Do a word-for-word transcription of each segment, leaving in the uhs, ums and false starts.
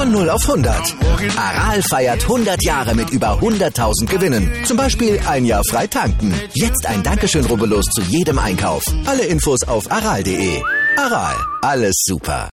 Von null auf hundert. Aral feiert hundert Jahre mit über hunderttausend Gewinnen. Zum Beispiel ein Jahr frei tanken. Jetzt ein Dankeschön, rubbellos zu jedem Einkauf. Alle Infos auf aral punkt de. Aral, alles super.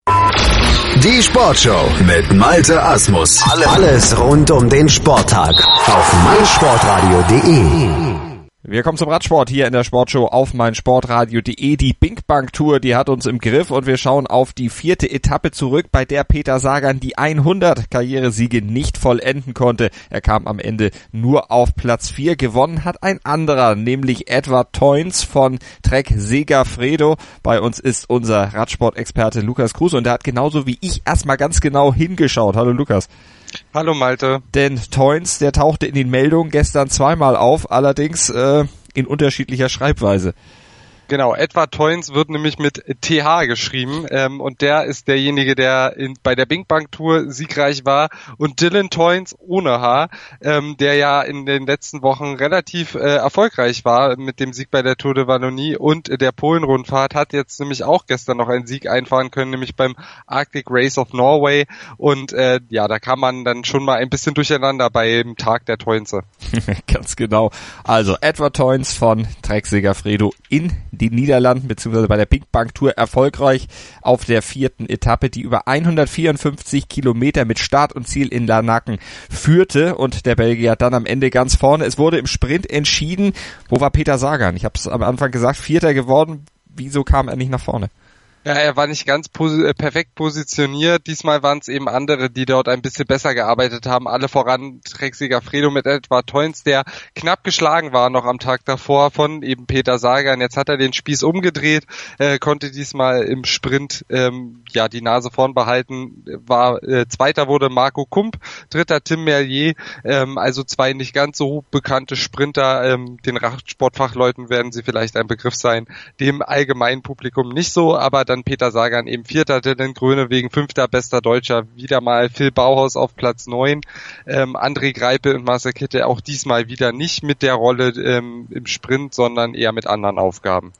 Die Sportshow mit Malte Asmus. Alles rund um den Sporttag auf meinsportradio punkt de. Wir kommen zum Radsport hier in der Sportshow auf meinsportradio punkt de. Die Binkbank Tour, die hat uns im Griff und wir schauen auf die vierte Etappe zurück, bei der Peter Sagan die hundert Karrieresiege nicht vollenden konnte. Er kam am Ende nur auf Platz vier. Gewonnen hat ein anderer, nämlich Edvard Toins von Trek Segafredo. Bei uns ist unser Radsport-Experte Lukas Kruse und der hat genauso wie ich erstmal ganz genau hingeschaut. Hallo Lukas. Hallo Malte. Denn Toins, der tauchte in den Meldungen gestern zweimal auf, allerdings äh, in unterschiedlicher Schreibweise. Genau, Edvard Toins wird nämlich mit T H geschrieben ähm, und der ist derjenige, der in, bei der Binkbank Tour siegreich war, und Dylan Toins ohne H, ähm, der ja in den letzten Wochen relativ äh, erfolgreich war mit dem Sieg bei der Tour de Wallonie und der Polen-Rundfahrt, hat jetzt nämlich auch gestern noch einen Sieg einfahren können, nämlich beim Arctic Race of Norway, und äh, ja, da kam man dann schon mal ein bisschen durcheinander beim Tag der Toinse. Ganz genau. Also Edvard Toins von Trek Segafredo in die Niederlanden beziehungsweise bei der Binkbank Tour erfolgreich auf der vierten Etappe, die über hundertvierundfünfzig Kilometer mit Start und Ziel in Larnaken führte, und der Belgier dann am Ende ganz vorne. Es wurde im Sprint entschieden. Wo war Peter Sagan? Ich habe es am Anfang gesagt, Vierter geworden. Wieso kam er nicht nach vorne? Ja, er war nicht ganz posi- äh, perfekt positioniert. Diesmal waren es eben andere, die dort ein bisschen besser gearbeitet haben. Alle voran Trek Segafredo mit Edvard Toins, der knapp geschlagen war noch am Tag davor von eben Peter Sagan. Jetzt hat er den Spieß umgedreht, äh, konnte diesmal im Sprint ähm, ja die Nase vorn behalten. War äh, Zweiter wurde Marco Kump, Dritter Tim Merlier. Ähm, also zwei nicht ganz so bekannte Sprinter. Ähm, den Radsportfachleuten werden sie vielleicht ein Begriff sein, dem allgemeinen Publikum nicht so, aber dann Peter Sagan eben Vierter, Dylan Groenewegen Fünfter, bester Deutscher, wieder mal Phil Bauhaus auf Platz neun, ähm, André Greipel und Marcel Kittel auch diesmal wieder nicht mit der Rolle ähm, im Sprint, sondern eher mit anderen Aufgaben.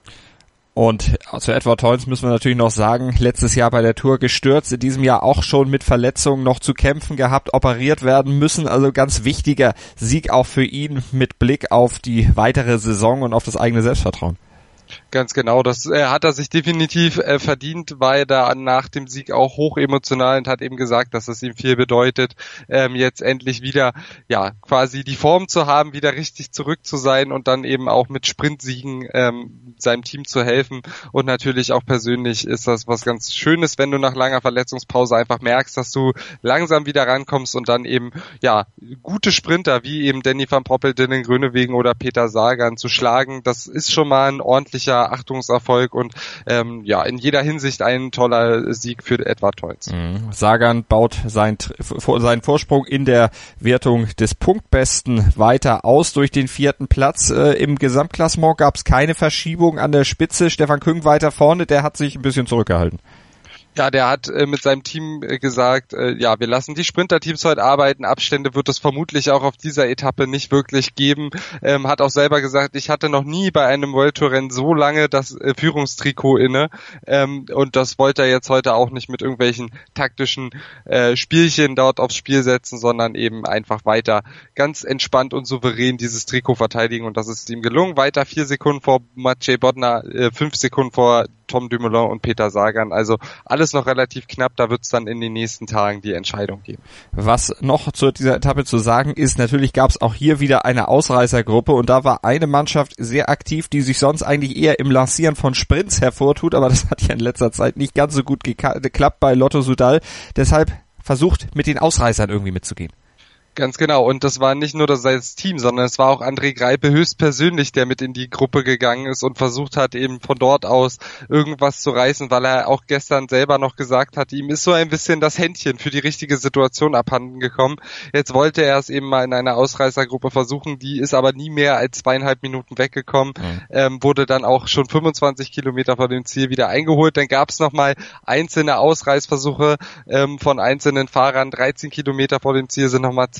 Und zu Edvard Toins müssen wir natürlich noch sagen, letztes Jahr bei der Tour gestürzt, in diesem Jahr auch schon mit Verletzungen noch zu kämpfen gehabt, operiert werden müssen, also ganz wichtiger Sieg auch für ihn mit Blick auf die weitere Saison und auf das eigene Selbstvertrauen. Ganz genau, das äh, hat er sich definitiv äh, verdient, war er da nach dem Sieg auch hoch emotional und hat eben gesagt, dass es ihm viel bedeutet, ähm, jetzt endlich wieder ja quasi die Form zu haben, wieder richtig zurück zu sein und dann eben auch mit Sprintsiegen ähm, seinem Team zu helfen. Und natürlich auch persönlich ist das was ganz Schönes, wenn du nach langer Verletzungspause einfach merkst, dass du langsam wieder rankommst und dann eben ja gute Sprinter wie eben Danny van Poppel, Dylan Groenewegen oder Peter Sagan zu schlagen. Das ist schon mal ein ordentlicher Achtungserfolg und ähm, ja, in jeder Hinsicht ein toller Sieg für Edvard Toins. Mhm. Sagan baut sein, seinen Vorsprung in der Wertung des Punktbesten weiter aus durch den vierten Platz. Äh, Im Gesamtklassement gab es keine Verschiebung an der Spitze. Stefan Küng weiter vorne, der hat sich ein bisschen zurückgehalten. Ja, der hat äh, mit seinem Team äh, gesagt, äh, ja, wir lassen die Sprinterteams heute arbeiten, Abstände wird es vermutlich auch auf dieser Etappe nicht wirklich geben, ähm, hat auch selber gesagt, ich hatte noch nie bei einem World Tour Rennen so lange das äh, Führungstrikot inne, ähm, und das wollte er jetzt heute auch nicht mit irgendwelchen taktischen äh, Spielchen dort aufs Spiel setzen, sondern eben einfach weiter ganz entspannt und souverän dieses Trikot verteidigen, und das ist ihm gelungen. Weiter vier Sekunden vor Matej Bodnar, äh, fünf Sekunden vor Tom Dumoulin und Peter Sagan, also alles noch relativ knapp, da wird es dann in den nächsten Tagen die Entscheidung geben. Was noch zu dieser Etappe zu sagen ist, natürlich gab es auch hier wieder eine Ausreißergruppe, und da war eine Mannschaft sehr aktiv, die sich sonst eigentlich eher im Lancieren von Sprints hervortut, aber das hat ja in letzter Zeit nicht ganz so gut geka- geklappt bei Lotto Soudal, deshalb versucht mit den Ausreißern irgendwie mitzugehen. Ganz genau, und das war nicht nur das Team, sondern es war auch André Greipel höchstpersönlich, der mit in die Gruppe gegangen ist und versucht hat, eben von dort aus irgendwas zu reißen, weil er auch gestern selber noch gesagt hat, ihm ist so ein bisschen das Händchen für die richtige Situation abhanden gekommen. Jetzt wollte er es eben mal in einer Ausreißergruppe versuchen, die ist aber nie mehr als zweieinhalb Minuten weggekommen, mhm. ähm, wurde dann auch schon fünfundzwanzig Kilometer vor dem Ziel wieder eingeholt. Dann gab es nochmal einzelne Ausreißversuche ähm, von einzelnen Fahrern, dreizehn Kilometer vor dem Ziel sind nochmal zwei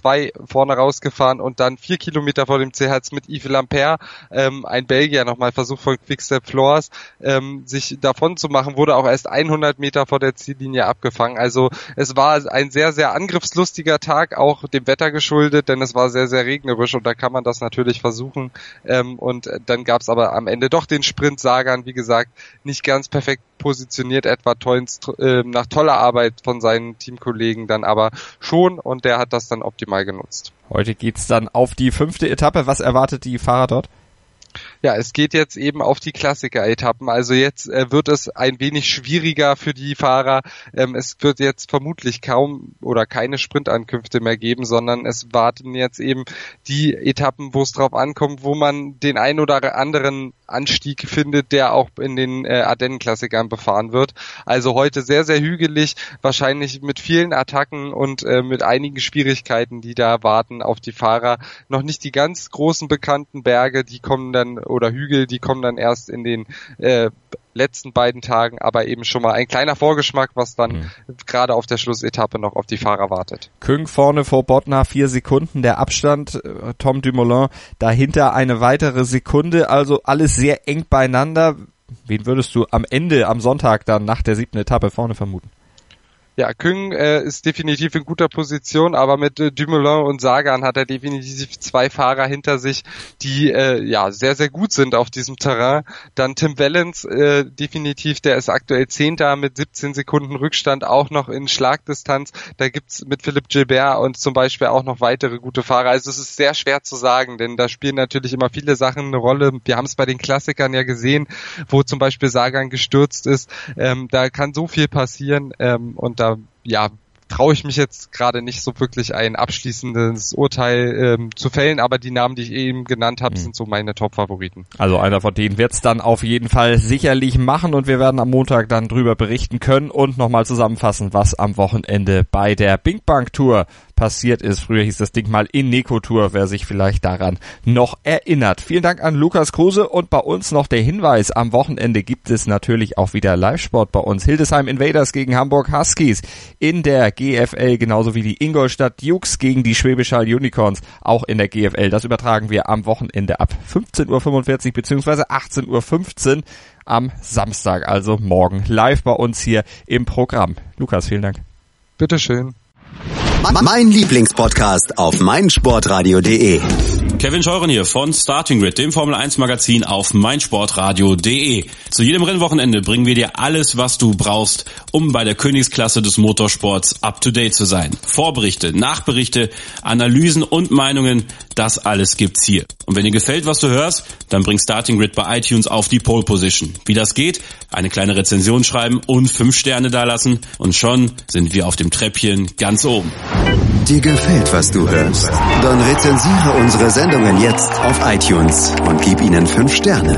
zwei vorne rausgefahren und dann vier Kilometer vor dem Ziel hat es mit Yves Lampaert, ähm, ein Belgier, nochmal Versuch von Quickstep Floors, ähm, sich davon zu machen, wurde auch erst hundert Meter vor der Ziellinie abgefangen. Also es war ein sehr, sehr angriffslustiger Tag, auch dem Wetter geschuldet, denn es war sehr, sehr regnerisch und da kann man das natürlich versuchen. Ähm, und dann gab es aber am Ende doch den Sprint. Sagan, wie gesagt, nicht ganz perfekt positioniert, etwa Teuns äh, nach toller Arbeit von seinen Teamkollegen dann aber schon und der hat das dann optimal genutzt. Heute geht's dann auf die fünfte Etappe. Was erwartet die Fahrer dort? Ja, es geht jetzt eben auf die Klassiker-Etappen. Also jetzt äh, wird es ein wenig schwieriger für die Fahrer. Ähm, es wird jetzt vermutlich kaum oder keine Sprintankünfte mehr geben, sondern es warten jetzt eben die Etappen, wo es drauf ankommt, wo man den ein oder anderen Anstieg findet, der auch in den äh, Ardennen-Klassikern befahren wird. Also heute sehr, sehr hügelig, wahrscheinlich mit vielen Attacken und äh, mit einigen Schwierigkeiten, die da warten auf die Fahrer. Noch nicht die ganz großen bekannten Berge, die kommen dann, oder Hügel, die kommen dann erst in den äh, letzten beiden Tagen, aber eben schon mal ein kleiner Vorgeschmack, was dann mhm. gerade auf der Schlussetappe noch auf die Fahrer wartet. Küng vorne vor Bodnar, vier Sekunden der Abstand, Tom Dumoulin dahinter eine weitere Sekunde, also alles sehr eng beieinander. Wen würdest du am Ende, am Sonntag dann nach der siebten Etappe vorne vermuten? Ja, Küng äh, ist definitiv in guter Position, aber mit äh, Dumoulin und Sagan hat er definitiv zwei Fahrer hinter sich, die äh, ja sehr, sehr gut sind auf diesem Terrain. Dann Tim Wellens, äh, definitiv, der ist aktuell Zehnter mit siebzehn Sekunden Rückstand, auch noch in Schlagdistanz. Da gibt's mit Philippe Gilbert und zum Beispiel auch noch weitere gute Fahrer. Also es ist sehr schwer zu sagen, denn da spielen natürlich immer viele Sachen eine Rolle. Wir haben es bei den Klassikern ja gesehen, wo zum Beispiel Sagan gestürzt ist. Ähm, da kann so viel passieren ähm, und da ja, traue ich mich jetzt gerade nicht so wirklich ein abschließendes Urteil ähm, zu fällen, aber die Namen, die ich eben genannt habe, mhm. sind so meine Top-Favoriten. Also einer von denen wird's dann auf jeden Fall sicherlich machen und wir werden am Montag dann drüber berichten können und nochmal zusammenfassen, was am Wochenende bei der Bing Bang Tour passiert ist. Früher hieß das Ding mal Ineco Tour, wer sich vielleicht daran noch erinnert. Vielen Dank an Lukas Kruse und bei uns noch der Hinweis, am Wochenende gibt es natürlich auch wieder Live-Sport bei uns. Hildesheim Invaders gegen Hamburg Huskies in der G F L, genauso wie die Ingolstadt Dukes gegen die Schwäbisch Hall Unicorns, auch in der G F L. Das übertragen wir am Wochenende ab fünfzehn Uhr fünfundvierzig bzw. achtzehn Uhr fünfzehn am Samstag, also morgen live bei uns hier im Programm. Lukas, vielen Dank. Bitteschön. Mein Lieblingspodcast auf meinsportradio punkt de. Kevin Scheuren hier von Starting Grid, dem Formel eins Magazin auf meinsportradio punkt de. Zu jedem Rennwochenende bringen wir dir alles, was du brauchst, um bei der Königsklasse des Motorsports up to date zu sein. Vorberichte, Nachberichte, Analysen und Meinungen, das alles gibt's hier. Und wenn dir gefällt, was du hörst, dann bring Starting Grid bei iTunes auf die Pole Position. Wie das geht? Eine kleine Rezension schreiben und fünf Sterne dalassen und schon sind wir auf dem Treppchen ganz oben. Dir gefällt, was du hörst? Dann rezensiere unsere Sendungen jetzt auf iTunes und gib ihnen fünf Sterne.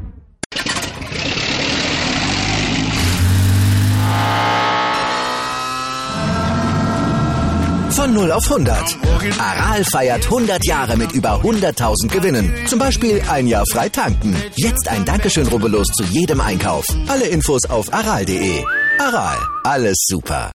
Von null auf hundert. Aral feiert hundert Jahre mit über hunderttausend Gewinnen. Zum Beispiel ein Jahr frei tanken. Jetzt ein Dankeschön, rubbellos zu jedem Einkauf. Alle Infos auf aral punkt de. Aral, alles super.